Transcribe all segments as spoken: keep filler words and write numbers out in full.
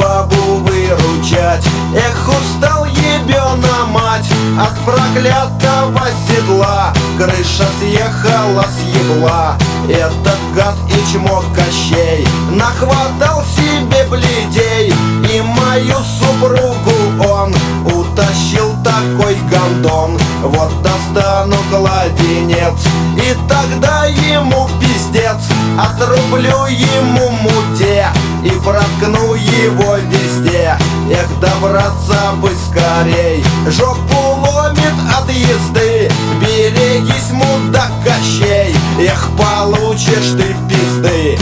бабу выручать. Эх, устал ебёна мать от проклятого седла. Крыша съехала с ебла. Этот гад и чмок Кощей нахватал себе бледей, и мою супругу он утащил такой гондон. Вот достану кладенец, и тогда ему пиздец. Отрублю ему муте и проткну его везде. Эх, добраться бы скорей, жопу ломит от езды. Берегись, мудак Кощей, эх, получишь ты пизды.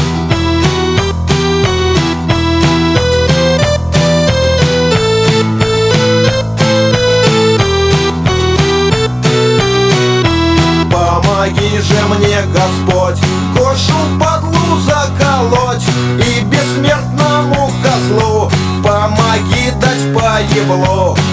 Помоги же мне, Господь, кошу падлу заколоть, и бессмертному козлу помоги дать по еблу.